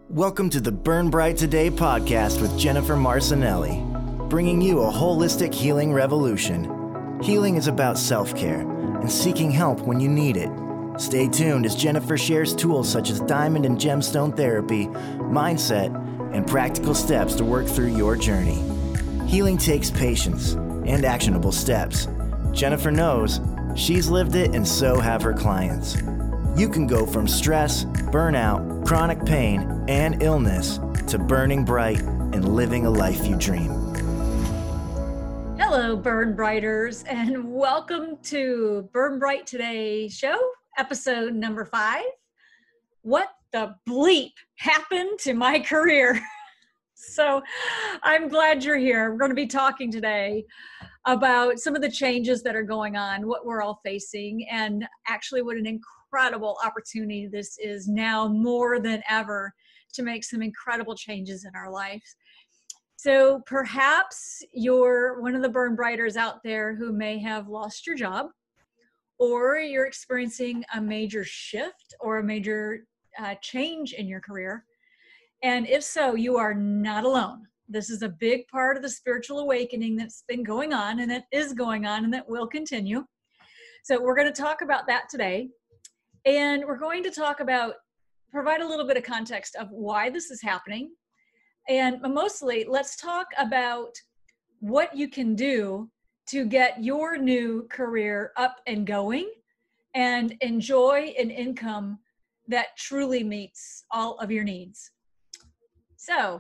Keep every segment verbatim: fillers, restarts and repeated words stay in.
Welcome to the Burn Bright Today podcast with Jennifer Marcinelli, bringing you a holistic healing revolution. Healing is about self-care and seeking help when you need it. Stay tuned as Jennifer shares tools such as diamond and gemstone therapy, mindset, and practical steps to work through your journey. Healing takes patience and actionable steps. Jennifer knows, she's lived it, and so have her clients. You can go from stress, burnout, chronic pain, and illness to burning bright and living a life you dream. Hello, Burn Brighters, and welcome to Burn Bright Today show, episode number five. What the bleep happened to my career? So I'm glad you're here. We're going to be talking today about some of the changes that are going on, what we're all facing, and actually what an incredible opportunity this is now more than ever to make some incredible changes in our lives. So perhaps you're one of the Burn Brighters out there who may have lost your job, or you're experiencing a major shift or a major uh, change in your career. And if so, you are not alone. This is a big part of the spiritual awakening that's been going on, and that is going on, and that will continue. So we're going to talk about that today. And we're going to talk about, provide a little bit of context of why this is happening. And mostly, let's talk about what you can do to get your new career up and going and enjoy an income that truly meets all of your needs. So,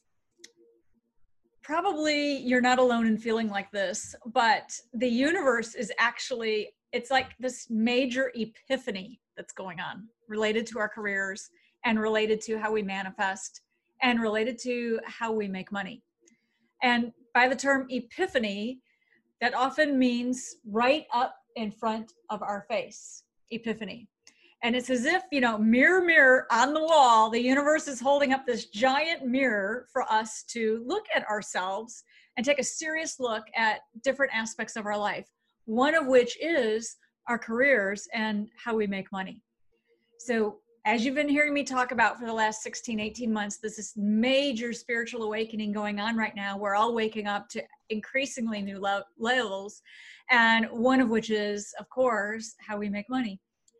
probably you're not alone in feeling like this, but the universe is actually, it's like this major epiphany that's going on related to our careers and related to how we manifest and related to how we make money. And by the term epiphany, that often means right up in front of our face, epiphany. And it's as if, you know, mirror, mirror on the wall, the universe is holding up this giant mirror for us to look at ourselves and take a serious look at different aspects of our life, one of which is our careers and how we make money. So as you've been hearing me talk about for the last sixteen, eighteen months, this is major spiritual awakening going on right now. We're all waking up to increasingly new le- levels, and one of which is, of course, how we make money.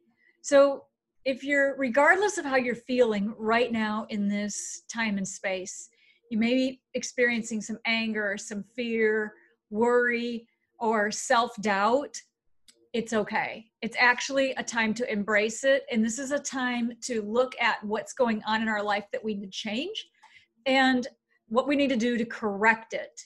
So if you're, regardless of how you're feeling right now in this time and space, you may be experiencing some anger, some fear, worry, or self-doubt. It's okay. It's actually a time to embrace it. And this is a time to look at what's going on in our life that we need to change and what we need to do to correct it.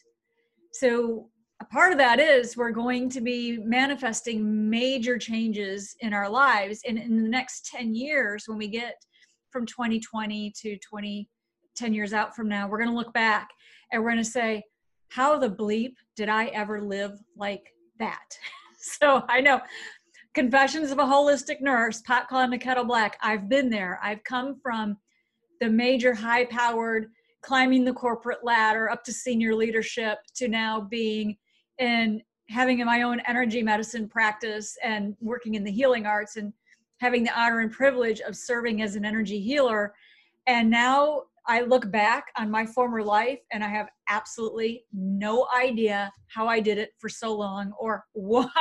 So a part of that is we're going to be manifesting major changes in our lives. And in the next ten years, when we get from twenty twenty to twenty, ten years out from now, we're going to look back and we're going to say, how the bleep did I ever live like that? So I know, Confessions of a Holistic Nurse, pot calling the kettle black. I've been there. I've come from the major high-powered, climbing the corporate ladder up to senior leadership to now being in having my own energy medicine practice and working in the healing arts and having the honor and privilege of serving as an energy healer. And now I look back on my former life and I have absolutely no idea how I did it for so long or why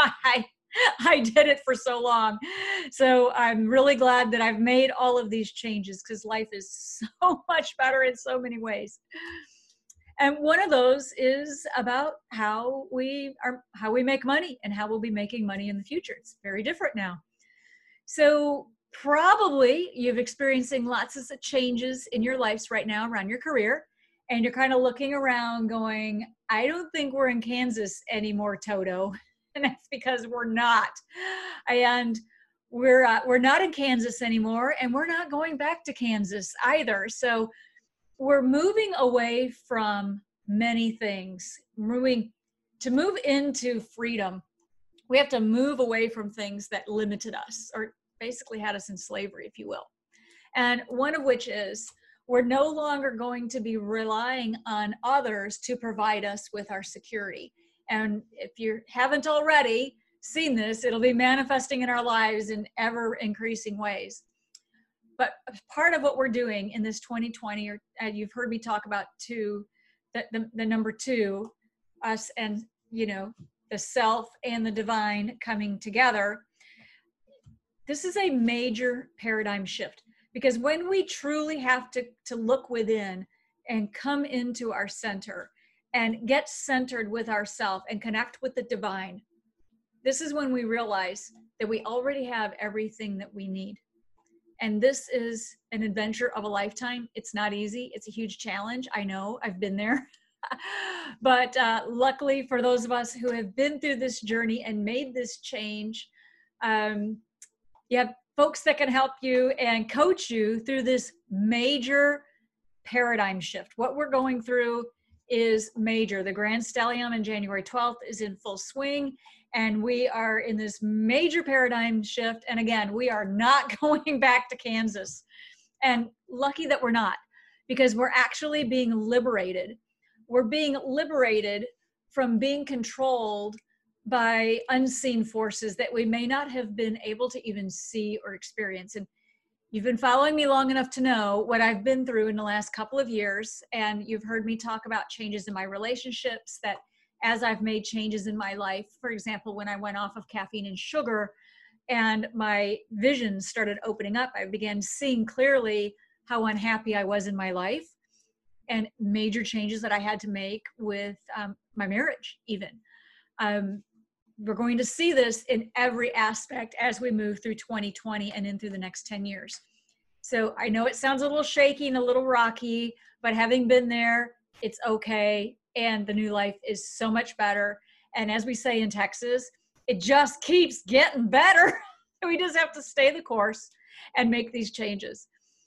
I did it for so long. So I'm really glad that I've made all of these changes because life is so much better in so many ways. And one of those is about how we are, how we make money and how we'll be making money in the future. It's very different now. So probably you've experiencing lots of changes in your lives right now around your career. And you're kind of looking around going, I don't think we're in Kansas anymore, Toto. And that's because we're not. And we're uh, we're not in Kansas anymore. And we're not going back to Kansas either. So we're moving away from many things. Moving to move into freedom, we have to move away from things that limited us or basically had us in slavery, if you will. And one of which is we're no longer going to be relying on others to provide us with our security. And if you haven't already seen this, it'll be manifesting in our lives in ever increasing ways. but part of what we're doing in this twenty twenty, or uh, you've heard me talk about two, the, the, the number two, us and, you know, the self and the divine coming together. This is a major paradigm shift, because when we truly have to, to look within and come into our center and get centered with ourself and connect with the divine, this is when we realize that we already have everything that we need. And this is an adventure of a lifetime. It's not easy. It's a huge challenge. I know, I've been there. But uh, luckily for those of us who have been through this journey and made this change, um, you have folks that can help you and coach you through this major paradigm shift. What we're going through is major. The Grand Stellium on January twelfth is in full swing, and we are in this major paradigm shift. And again, we are not going back to Kansas. And lucky that we're not, because we're actually being liberated. We're being liberated from being controlled by unseen forces that we may not have been able to even see or experience. And you've been following me long enough to know what I've been through in the last couple of years. And you've heard me talk about changes in my relationships, that as I've made changes in my life, for example, when I went off of caffeine and sugar and my vision started opening up, I began seeing clearly how unhappy I was in my life, and major changes that I had to make with um, my marriage even. Um, we're going to see this in every aspect as we move through twenty twenty and in through the next ten years. So I know it sounds a little shaky and a little rocky, but having been there, it's okay. And the new life is so much better. And as we say in Texas, it just keeps getting better. We just have to stay the course and make these changes.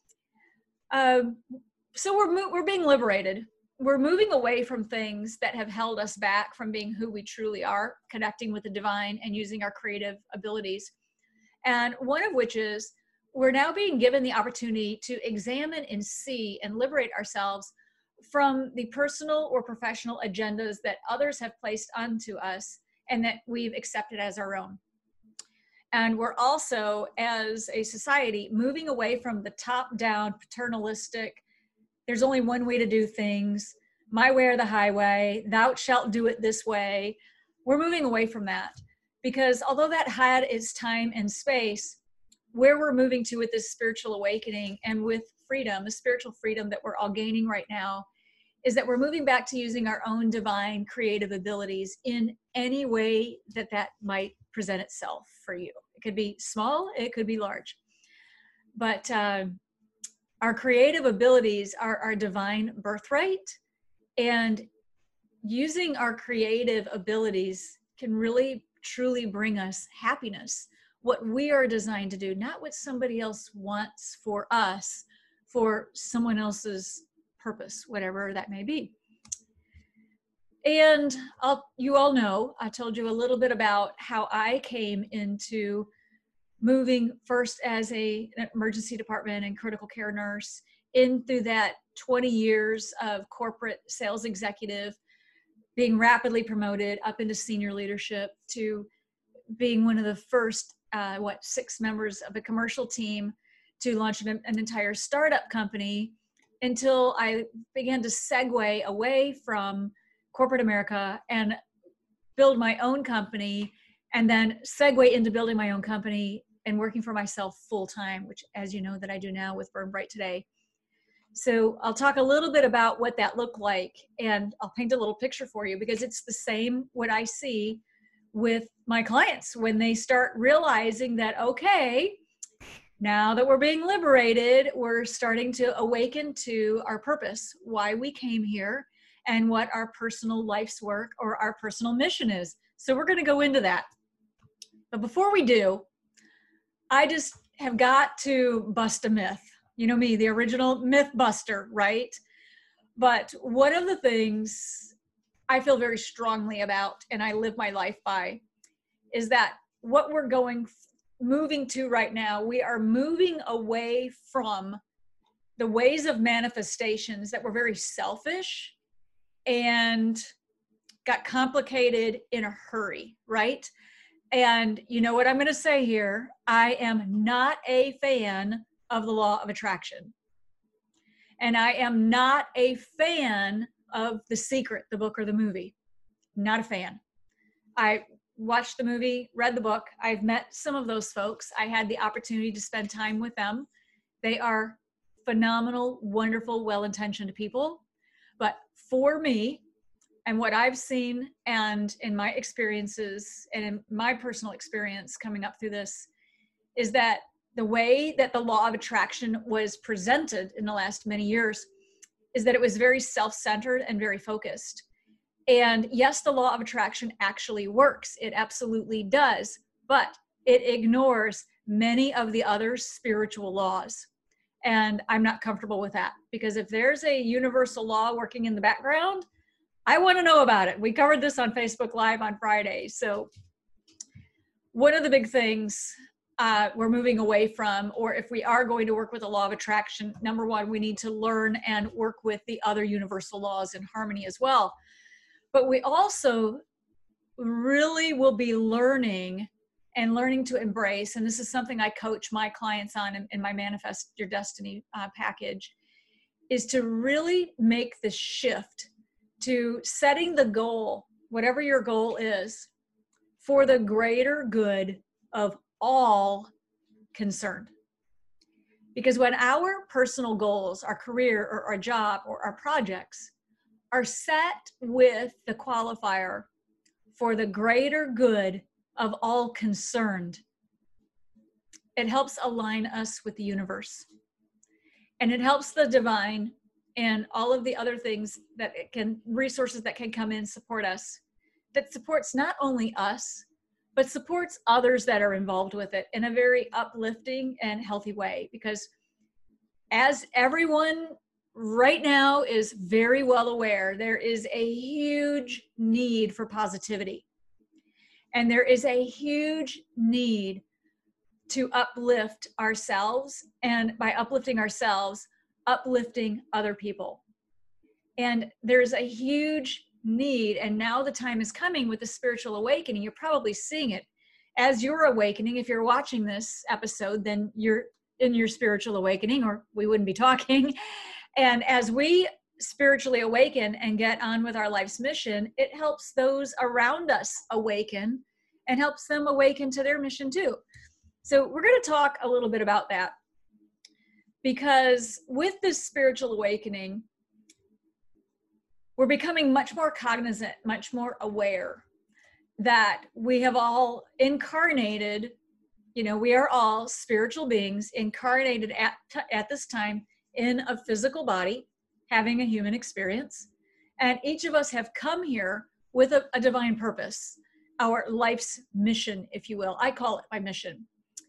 Um, so we're, mo- we're being liberated. We're moving away from things that have held us back from being who we truly are, connecting with the divine and using our creative abilities. And one of which is we're now being given the opportunity to examine and see and liberate ourselves from the personal or professional agendas that others have placed onto us and that we've accepted as our own. And we're also, as a society, moving away from the top-down, paternalistic, there's only one way to do things, my way or the highway, thou shalt do it this way. We're moving away from that, because although that had its time and space, where we're moving to with this spiritual awakening and with freedom, the spiritual freedom that we're all gaining right now, is that we're moving back to using our own divine creative abilities in any way that that might present itself for you. It could be small, it could be large. But uh, our creative abilities are our divine birthright, and using our creative abilities can really, truly bring us happiness. What we are designed to do, not what somebody else wants for us, for someone else's purpose, whatever that may be. And I'll, you all know, I told you a little bit about how I came into moving first as a, an emergency department and critical care nurse, in through that twenty years of corporate sales executive, being rapidly promoted up into senior leadership, to being one of the first, uh, what, six members of a commercial team to launch an, an entire startup company, until I began to segue away from corporate America and build my own company, and then segue into building my own company and working for myself full time, which, as you know, that I do now with Burn Bright Today. So I'll talk a little bit about what that looked like, and I'll paint a little picture for you, because it's the same what I see with my clients when they start realizing that, okay, now that we're being liberated, we're starting to awaken to our purpose, why we came here, and what our personal life's work or our personal mission is. So we're going to go into that. But before we do, I just have got to bust a myth. You know me, the original myth buster, right? But one of the things I feel very strongly about, and I live my life by, is that what we're going moving to right now, we are moving away from the ways of manifestations that were very selfish and got complicated in a hurry, right? And you know what I'm going to say here? I am not a fan of the law of attraction. And I am not a fan of The Secret, the book or the movie. Not a fan. I watched the movie, read the book. I've met some of those folks. I had the opportunity to spend time with them. They are phenomenal, wonderful, well-intentioned people. But for me, and what I've seen, and in my experiences, and in my personal experience coming up through this, is that the way that the law of attraction was presented in the last many years is that it was very self-centered and very focused. And yes, the law of attraction actually works. It absolutely does, but it ignores many of the other spiritual laws. And I'm not comfortable with that, because if there's a universal law working in the background, I want to know about it. We covered this on Facebook Live on Friday. So one of the big things uh, we're moving away from, or if we are going to work with the law of attraction, number one, we need to learn and work with the other universal laws in harmony as well. But we also really will be learning and learning to embrace, and this is something I coach my clients on in, in my Manifest Your Destiny uh, package, is to really make the shift to setting the goal, whatever your goal is, for the greater good of all concerned. Because when our personal goals, our career or our job or our projects are set with the qualifier for the greater good of all concerned, it helps align us with the universe. And it helps the divine and all of the other things that it can, resources that can come in, support us, that supports not only us, but supports others that are involved with it in a very uplifting and healthy way. Because as everyone right now is very well aware, there is a huge need for positivity. And there is a huge need to uplift ourselves, and by uplifting ourselves, uplifting other people. And there's a huge need, and now the time is coming with the spiritual awakening. You're probably seeing it as you're awakening. If you're watching this episode, then you're in your spiritual awakening, or we wouldn't be talking. And as we spiritually awaken and get on with our life's mission, it helps those around us awaken and helps them awaken to their mission too. So we're going to talk a little bit about that, because with this spiritual awakening, we're becoming much more cognizant, much more aware that we have all incarnated, you know, we are all spiritual beings incarnated at, at this time in a physical body, having a human experience. And each of us have come here with a, a divine purpose, our life's mission, if you will. I call it my mission.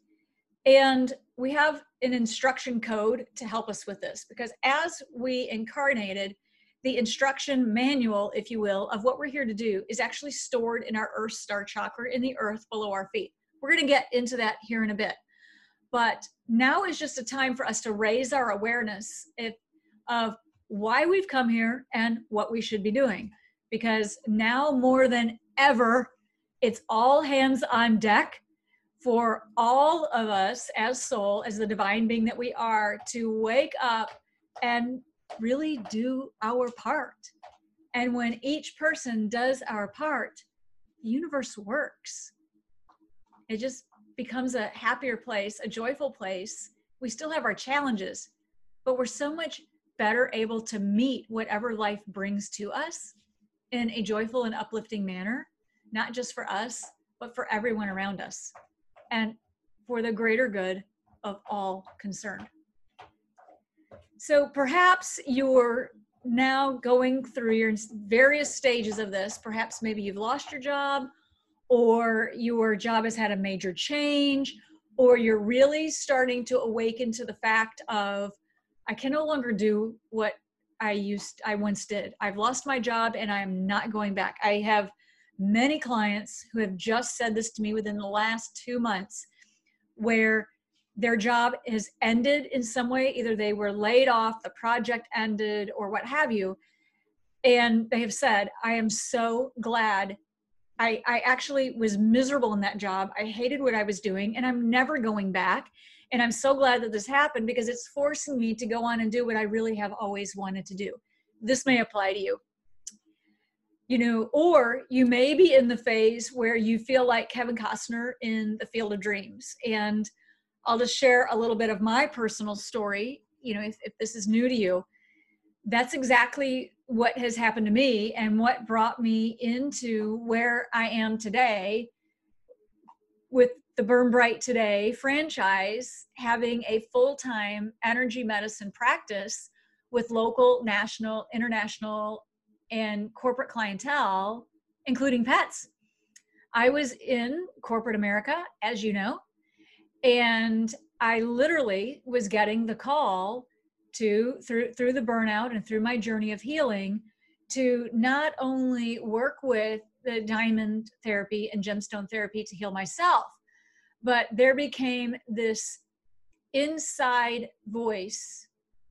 And we have an instruction code to help us with this, because as we incarnated, the instruction manual, if you will, of what we're here to do is actually stored in our Earth Star chakra in the earth below our feet. We're going to get into that here in a bit. But now is just a time for us to raise our awareness if, of why we've come here and what we should be doing. Because now more than ever, it's all hands on deck for all of us as soul, as the divine being that we are, to wake up and really do our part. And when each person does our part, the universe works. It just becomes a happier place, a joyful place. We still have our challenges, but we're so much better able to meet whatever life brings to us in a joyful and uplifting manner, not just for us, but for everyone around us, and for the greater good of all concerned. So perhaps you're now going through your various stages of this. Perhaps maybe you've lost your job, or your job has had a major change, or you're really starting to awaken to the fact of, I can no longer do what I used, I once did. I've lost my job and I am not going back. I have many clients who have just said this to me within the last two months, where their job has ended in some way. Either they were laid off, the project ended, or what have you. And they have said, I am so glad. I, I actually was miserable in that job. I hated what I was doing, and I'm never going back. And I'm so glad that this happened because it's forcing me to go on and do what I really have always wanted to do. This may apply to you. You know, or you may be in the phase where you feel like Kevin Costner in The Field of Dreams. And I'll just share a little bit of my personal story. You know, if, if this is new to you, that's exactly what has happened to me and what brought me into where I am today with the Burn Bright Today franchise, having a full-time energy medicine practice with local, national, international, and corporate clientele, including pets. I was in corporate America, as you know, and I literally was getting the call to, through, through the burnout and through my journey of healing, to not only work with the diamond therapy and gemstone therapy to heal myself, but there became this inside voice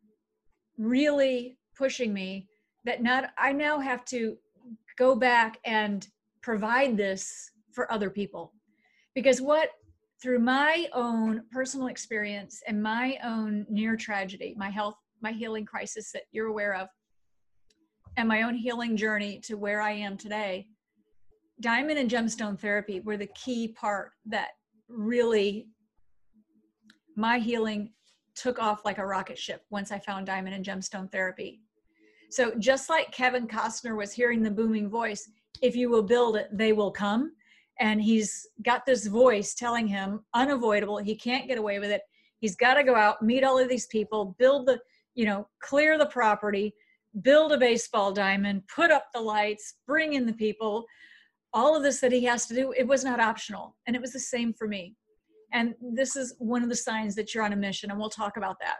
really pushing me that not, I now have to go back and provide this for other people. Because what, through my own personal experience and my own near tragedy, my health, my healing crisis that you're aware of, and my own healing journey to where I am today, diamond and gemstone therapy were the key part that really, my healing took off like a rocket ship once I found diamond and gemstone therapy. So just like Kevin Costner was hearing the booming voice, if you will build it, they will come. And he's got this voice telling him unavoidable. He can't get away with it. He's got to go out, meet all of these people, build the, you know, clear the property, build a baseball diamond, put up the lights, bring in the people, all of this that he has to do. It was not optional. And it was the same for me. And this is one of the signs that you're on a mission, and we'll talk about that.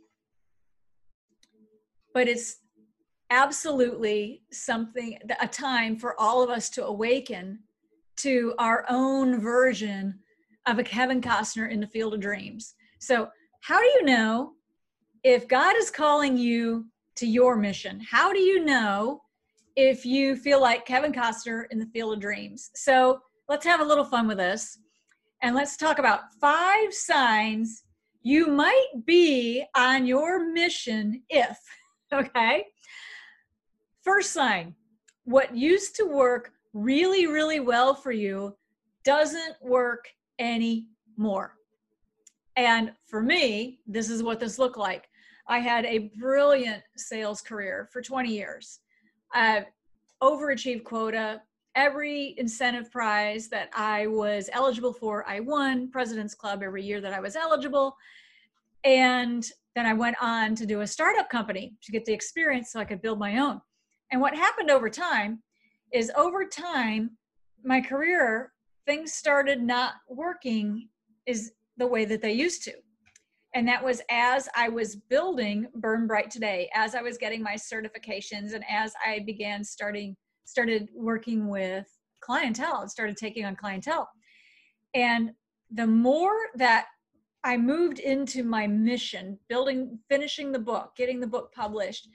But it's absolutely something, a time for all of us to awaken to our own version of a Kevin Costner in The Field of Dreams. So how do you know if God is calling you to your mission? How do you know if you feel like Kevin Costner in The Field of Dreams? So let's have a little fun with this. And let's talk about five signs you might be on your mission if, okay? First sign, what used to work really, really well for you doesn't work anymore. And for me, this is what this looked like. I had a brilliant sales career for twenty years. I overachieved quota. Every incentive prize that I was eligible for, I won. President's Club every year that I was eligible. And then I went on to do a startup company to get the experience so I could build my own. And what happened over time is over time, my career, things started not working is the way that they used to. And that was as I was building Burn Bright Today, as I was getting my certifications, and as I began starting, started working with clientele and started taking on clientele. And the more that I moved into my mission, building, finishing the book, getting the book published,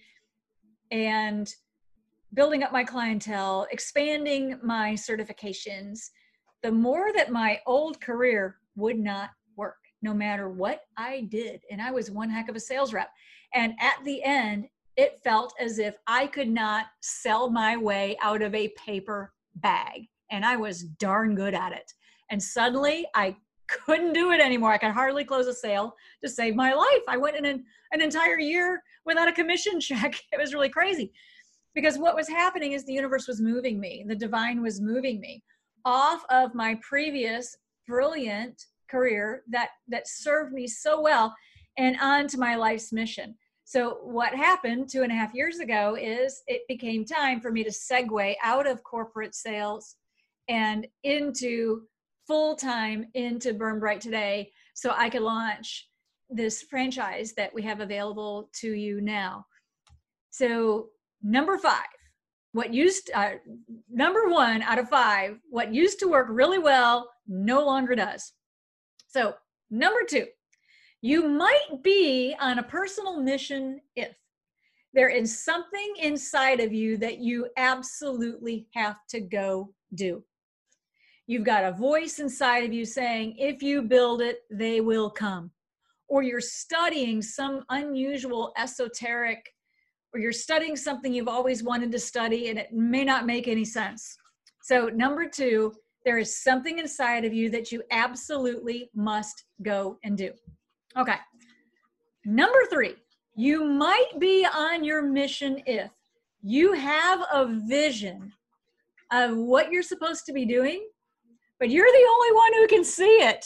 and building up my clientele, expanding my certifications, the more that my old career would not work, no matter what I did. And I was one heck of a sales rep. And at the end, it felt as if I could not sell my way out of a paper bag. And I was darn good at it. And suddenly I couldn't do it anymore. I could hardly close a sale to save my life. I went in an, an entire year without a commission check. It was really crazy. Because what was happening is the universe was moving me. The divine was moving me off of my previous brilliant career that, that served me so well and onto my life's mission. So what happened two and a half years ago is it became time for me to segue out of corporate sales and into full-time into Burn Bright Today so I could launch this franchise that we have available to you now. So number five, what used, uh, number one out of five, what used to work really well no longer does. So number two, you might be on a personal mission if there is something inside of you that you absolutely have to go do. You've got a voice inside of you saying, if you build it, they will come. or you're studying some unusual esoteric, or you're studying something you've always wanted to study and it may not make any sense. So number two, there is something inside of you that you absolutely must go and do. Okay. Number three, you might be on your mission if you have a vision of what you're supposed to be doing, but you're the only one who can see it.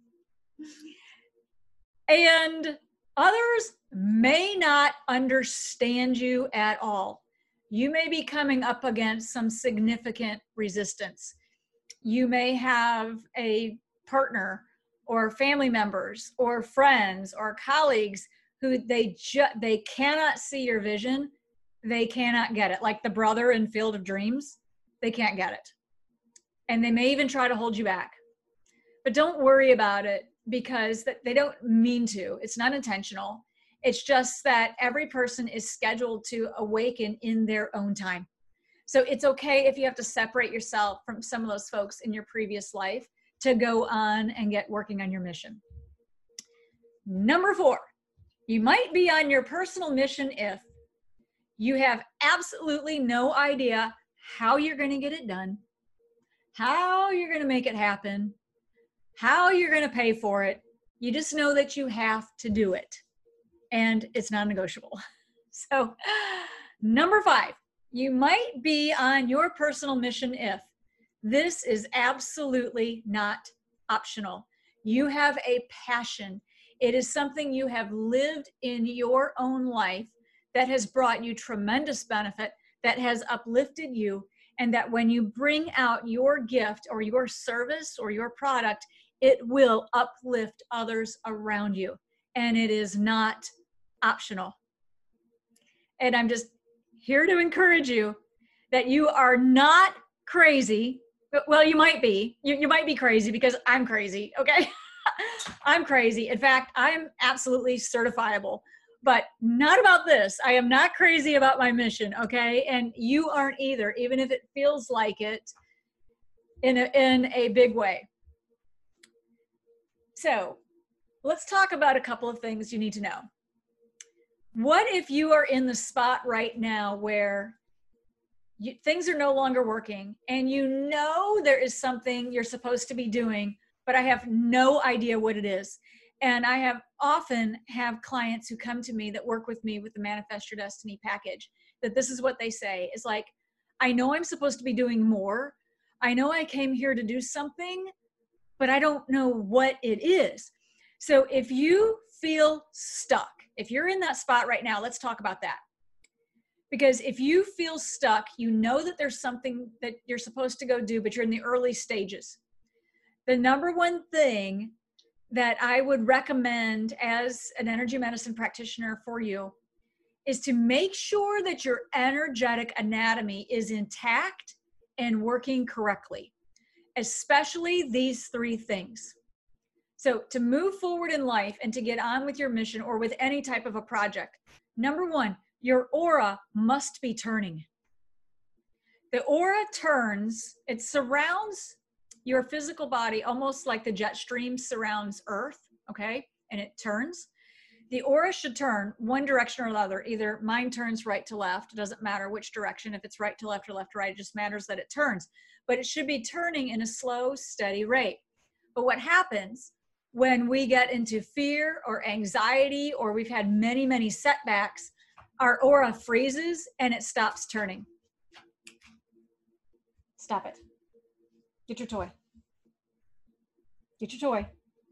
And others may not understand you at all. You may be coming up against some significant resistance. You may have a partner or family members or friends or colleagues who they ju- they cannot see your vision. They cannot get it. Like the brother in Field of Dreams, they can't get it. And they may even try to hold you back. But don't worry about it, because that they don't mean to. It's not intentional. It's just that every person is scheduled to awaken in their own time. So it's okay if you have to separate yourself from some of those folks in your previous life to go on and get working on your mission. Number four, you might be on your personal mission if you have absolutely no idea how you're going to get it done, how you're going to make it happen, how you're going to pay for it. You just know that you have to do it, and it's non-negotiable. So number five, you might be on your personal mission if this is absolutely not optional. You have a passion. It is something you have lived in your own life that has brought you tremendous benefit, that has uplifted you, and that when you bring out your gift or your service or your product, it will uplift others around you. And it is not optional. And I'm just here to encourage you that you are not crazy. Well, you might be. You, you might be crazy because I'm crazy, okay? I'm crazy. In fact, I'm absolutely certifiable, but not about this. I am not crazy about my mission, okay? And you aren't either, even if it feels like it in a, in a big way. So let's talk about a couple of things you need to know. What if you are in the spot right now where you, things are no longer working and you know there is something you're supposed to be doing, but I have no idea what it is? And I have often have clients who come to me that work with me with the Manifest Your Destiny package, that this is what they say. It's like, I know I'm supposed to be doing more. I know I came here to do something, but I don't know what it is. So if you feel stuck, if you're in that spot right now, let's talk about that. Because if you feel stuck, you know that there's something that you're supposed to go do, but you're in the early stages. The number one thing that I would recommend as an energy medicine practitioner for you is to make sure that your energetic anatomy is intact and working correctly, especially these three things. So to move forward in life and to get on with your mission or with any type of a project, number one, your aura must be turning. The aura turns, it surrounds your physical body almost like the jet stream surrounds Earth, okay? And it turns. The aura should turn one direction or the other. Either mine turns right to left. It doesn't matter which direction. If it's right to left or left to right, it just matters that it turns. But it should be turning in a slow, steady rate. But what happens when we get into fear or anxiety or we've had many, many setbacks, our aura freezes and it stops turning. Stop it. Get your toy. Get your toy.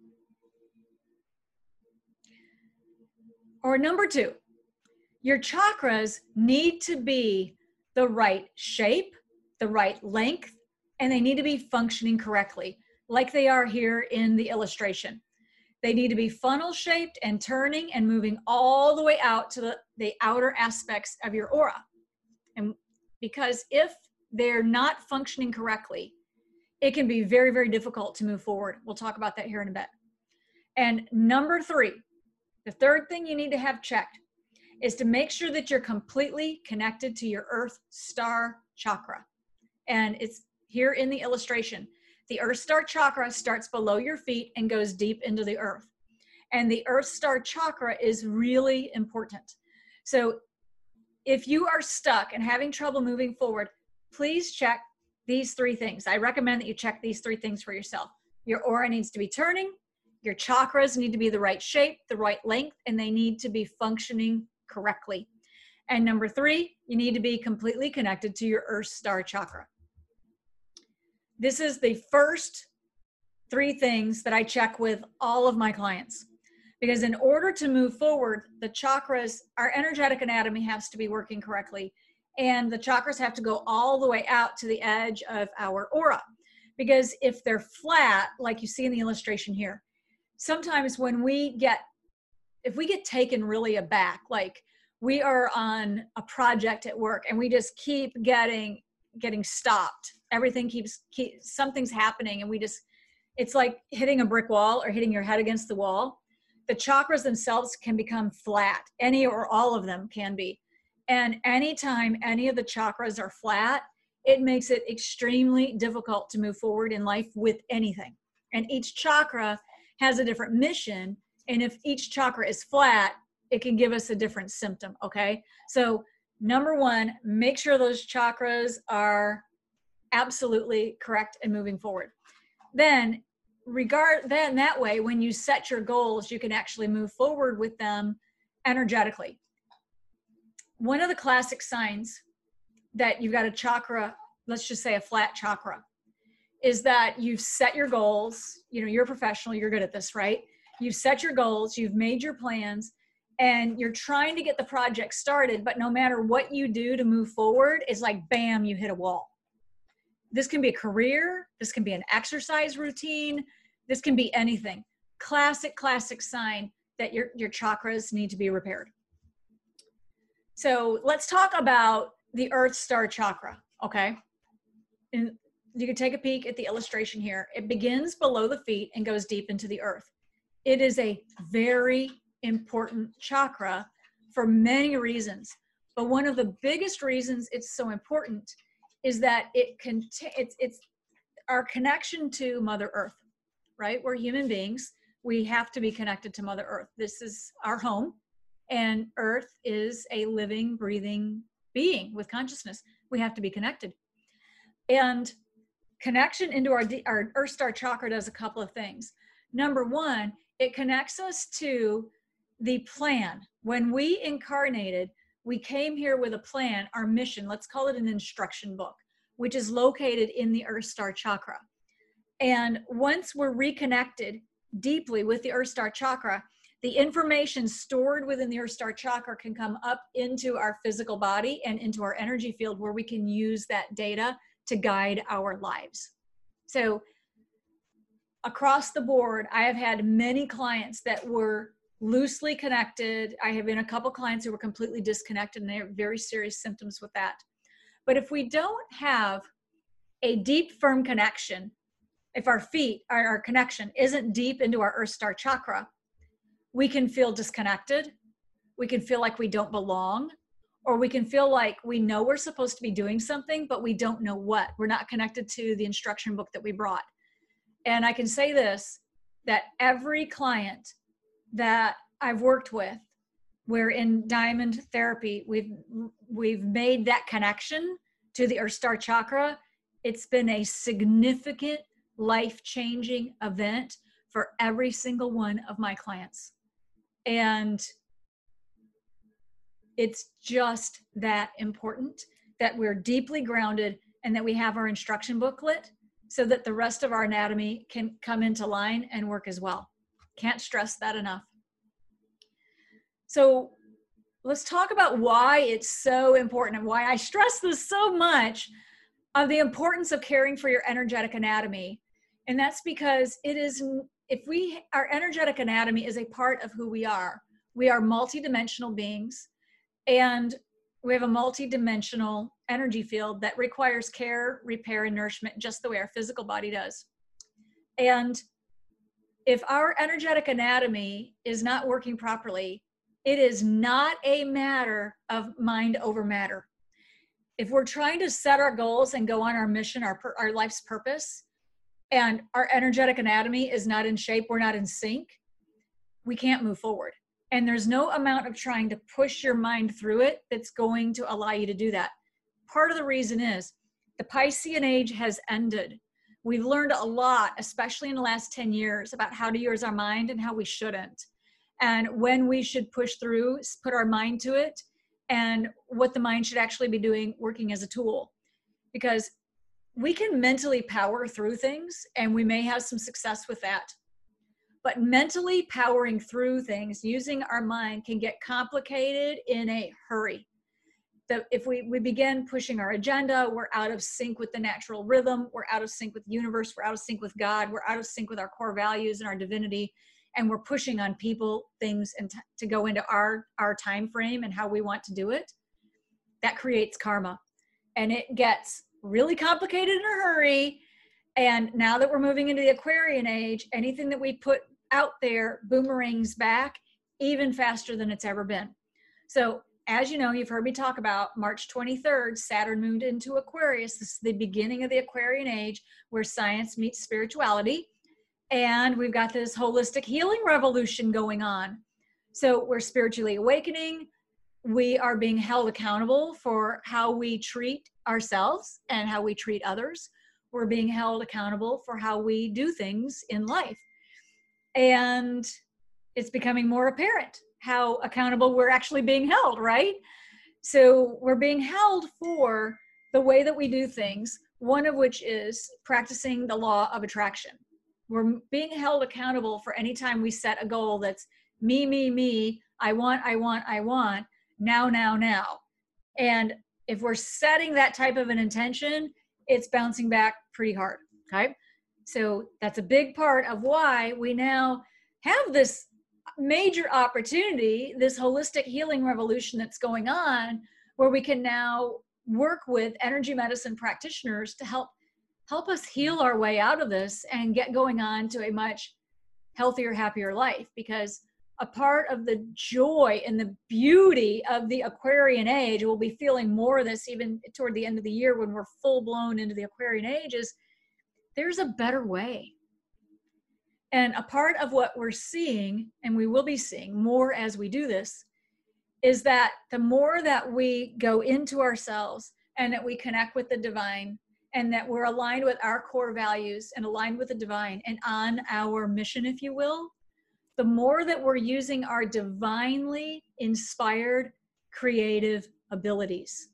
Or number two, your chakras need to be the right shape, the right length, and they need to be functioning correctly, like they are here in the illustration. They need to be funnel shaped and turning and moving all the way out to the, the outer aspects of your aura. And because if they're not functioning correctly, it can be very, very difficult to move forward. We'll talk about that here in a bit. And number three, the third thing you need to have checked is to make sure that you're completely connected to your Earth Star chakra. And it's here in the illustration. The Earth Star chakra starts below your feet and goes deep into the earth. And the Earth Star chakra is really important. So if you are stuck and having trouble moving forward, please check these three things. I recommend that you check these three things for yourself. Your aura needs to be turning, your chakras need to be the right shape, the right length, and they need to be functioning correctly. And number three, you need to be completely connected to your Earth Star chakra. This is the first three things that I check with all of my clients. Because in order to move forward, the chakras, our energetic anatomy has to be working correctly. And the chakras have to go all the way out to the edge of our aura. Because if they're flat, like you see in the illustration here, sometimes when we get, if we get taken really aback, like we are on a project at work and we just keep getting, getting stopped. Everything keeps, keep, something's happening and we just, it's like hitting a brick wall or hitting your head against the wall. The chakras themselves can become flat. Any or all of them can be. And anytime any of the chakras are flat, it makes it extremely difficult to move forward in life with anything. And each chakra has a different mission. And if each chakra is flat, it can give us a different symptom, okay? So number one, make sure those chakras are absolutely correct and moving forward. Then regard, then that way, when you set your goals, you can actually move forward with them energetically. One of the classic signs that you've got a chakra, let's just say a flat chakra, is that you've set your goals. You know, you're a professional, you're good at this, right? You've set your goals, you've made your plans, and you're trying to get the project started, but no matter what you do to move forward, it's like, bam, you hit a wall. This can be a career, this can be an exercise routine, this can be anything. Classic, classic sign that your, your chakras need to be repaired. So let's talk about the Earth Star chakra, okay? And you can take a peek at the illustration here. It begins below the feet and goes deep into the earth. It is a very important chakra for many reasons. But one of the biggest reasons it's so important is that it can, it's, it's our connection to Mother Earth, right? We're human beings. We have to be connected to Mother Earth. This is our home, and Earth is a living, breathing being with consciousness. We have to be connected. And connection into our, our Earth Star chakra does a couple of things. Number one, it connects us to the plan. When we incarnated, we came here with a plan, our mission, let's call it an instruction book, which is located in the Earth Star chakra. And once we're reconnected deeply with the Earth Star chakra, the information stored within the Earth Star chakra can come up into our physical body and into our energy field, where we can use that data to guide our lives. So across the board, I have had many clients that were loosely connected. I have been a couple clients who were completely disconnected, and they have very serious symptoms with that. But if we don't have a deep, firm connection, if our feet, our, our connection isn't deep into our Earth Star chakra, we can feel disconnected. We can feel like we don't belong, or we can feel like we know we're supposed to be doing something, but we don't know what. We're not connected to the instruction book that we brought. And I can say this, that every client that I've worked with, where in Diamond Therapy, we've, we've made that connection to the Earth Star chakra. It's been a significant life-changing event for every single one of my clients. And it's just that important that we're deeply grounded and that we have our instruction booklet so that the rest of our anatomy can come into line and work as well. Can't stress that enough. So let's talk about why it's so important and why I stress this so much, of the importance of caring for your energetic anatomy. And that's because it is, if we, our energetic anatomy is a part of who we are. We are multidimensional beings, and we have a multidimensional energy field that requires care, repair, and nourishment just the way our physical body does. And if our energetic anatomy is not working properly, it is not a matter of mind over matter. If we're trying to set our goals and go on our mission, our, our life's purpose, and our energetic anatomy is not in shape, we're not in sync, we can't move forward. And there's no amount of trying to push your mind through it that's going to allow you to do that. Part of the reason is the Piscean age has ended. We've learned a lot, especially in the last ten years, about how to use our mind and how we shouldn't. And when we should push through, put our mind to it, and what the mind should actually be doing, working as a tool. Because we can mentally power through things, and we may have some success with that. But mentally powering through things, using our mind, can get complicated in a hurry. That if we, we begin pushing our agenda, we're out of sync with the natural rhythm, we're out of sync with the universe, we're out of sync with God, we're out of sync with our core values and our divinity, and we're pushing on people, things, and t- to go into our, our time frame and how we want to do it. That creates karma. And it gets really complicated in a hurry. And now that we're moving into the Aquarian age, anything that we put out there boomerangs back even faster than it's ever been. So as you know, you've heard me talk about March twenty-third, Saturn moved into Aquarius. This is the beginning of the Aquarian age, where science meets spirituality. And we've got this holistic healing revolution going on. So we're spiritually awakening. We are being held accountable for how we treat ourselves and how we treat others. We're being held accountable for how we do things in life. And it's becoming more apparent how accountable we're actually being held, right? So we're being held for the way that we do things, one of which is practicing the law of attraction. We're being held accountable for any time we set a goal that's me, me, me, I want, I want, I want, now, now, now. And if we're setting that type of an intention, it's bouncing back pretty hard, okay? So that's a big part of why we now have this major opportunity, this holistic healing revolution that's going on, where we can now work with energy medicine practitioners to help help us heal our way out of this and get going on to a much healthier, happier life. Because a part of the joy and the beauty of the Aquarian age, we'll be feeling more of this even toward the end of the year when we're full blown into the Aquarian age, is there's a better way. And a part of what we're seeing, and we will be seeing more as we do this, is that the more that we go into ourselves and that we connect with the divine, and that we're aligned with our core values and aligned with the divine and on our mission, if you will, the more that we're using our divinely inspired creative abilities.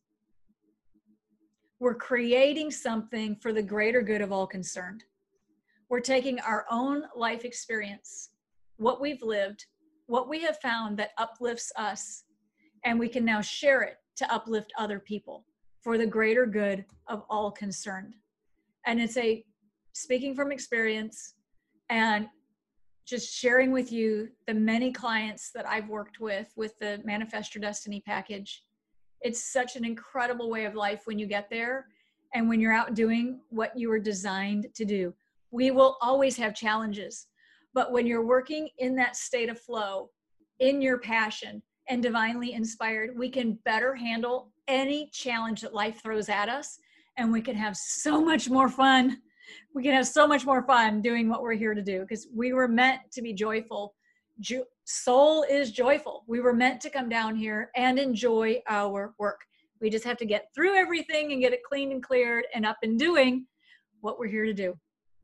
We're creating something for the greater good of all concerned. We're taking our own life experience, what we've lived, what we have found that uplifts us, and we can now share it to uplift other people for the greater good of all concerned. And it's a speaking from experience and just sharing with you the many clients that I've worked with, with the Manifest Your Destiny package. It's such an incredible way of life when you get there and when you're out doing what you were designed to do. We will always have challenges, but when you're working in that state of flow, in your passion and divinely inspired, we can better handle any challenge that life throws at us, and we can have so much more fun. We can have so much more fun doing what we're here to do, because we were meant to be joyful. Jo- soul is joyful. We were meant to come down here and enjoy our work. We just have to get through everything and get it cleaned and cleared and up and doing what we're here to do.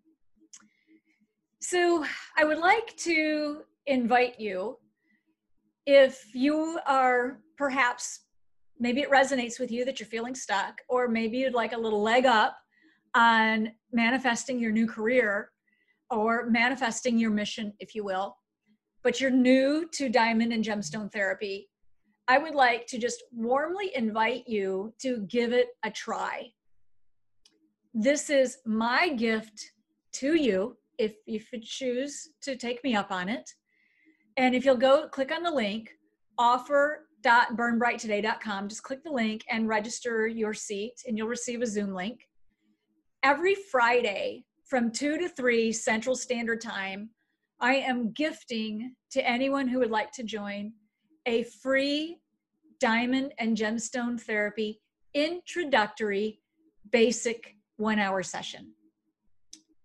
So I would like to invite you, if you are perhaps, maybe it resonates with you that you're feeling stuck, or maybe you'd like a little leg up on manifesting your new career or manifesting your mission, if you will, but you're new to diamond and gemstone therapy, I would like to just warmly invite you to give it a try. This is my gift to you, if you could choose to take me up on it. And if you'll go click on the link, offer dot burn bright today dot com, just click the link and register your seat, and you'll receive a Zoom link. Every Friday from two to three Central Standard Time, I am gifting to anyone who would like to join a free diamond and gemstone therapy introductory basic one hour session.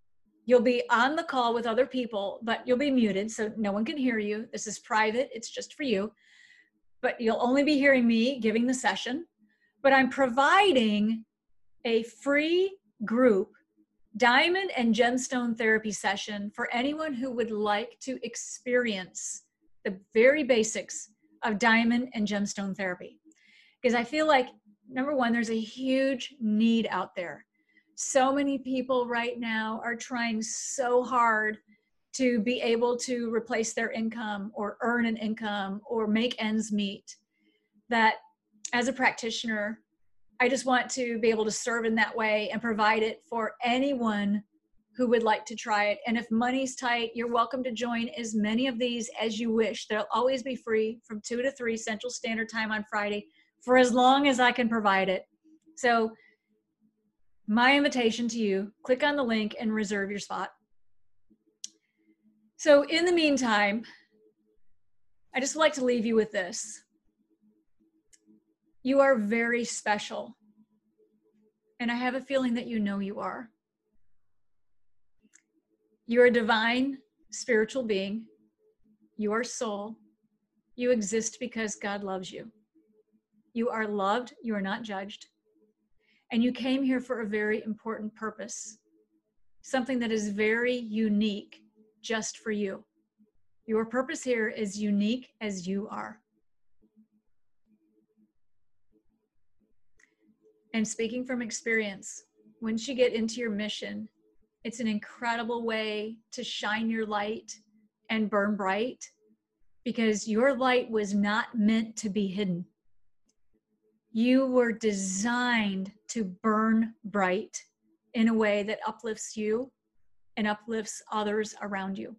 You'll be on the call with other people, but you'll be muted, so no one can hear you. This is private. It's just for you. But you'll only be hearing me giving the session. But I'm providing a free group diamond and gemstone therapy session for anyone who would like to experience the very basics of diamond and gemstone therapy. Because I feel like, number one, there's a huge need out there. So many people right now are trying so hard to be able to replace their income or earn an income or make ends meet, that as a practitioner, I just want to be able to serve in that way and provide it for anyone who would like to try it. And if money's tight, you're welcome to join as many of these as you wish. They'll always be free from two to three Central Standard Time on Friday for as long as I can provide it. So my invitation to you, click on the link and reserve your spot. So in the meantime, I just like to leave you with this. You are very special. And I have a feeling that you know you are. You're a divine spiritual being. You are soul. You exist because God loves you. You are loved. You are not judged. And you came here for a very important purpose. Something that is very unique just for you. Your purpose here is unique as you are. And speaking from experience, once you get into your mission, it's an incredible way to shine your light and burn bright, because your light was not meant to be hidden. You were designed to burn bright in a way that uplifts you and uplifts others around you.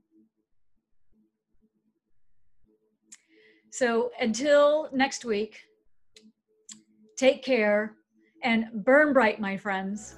So until next week, take care and burn bright, my friends.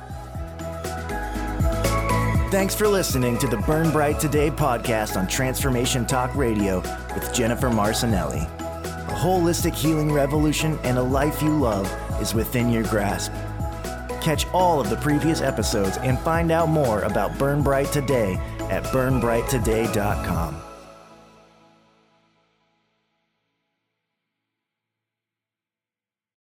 Thanks for listening to the Burn Bright Today podcast on Transformation Talk Radio with Jennifer Marcinelli. A holistic healing revolution and a life you love is within your grasp. Catch all of the previous episodes and find out more about Burn Bright Today at burn bright today dot com.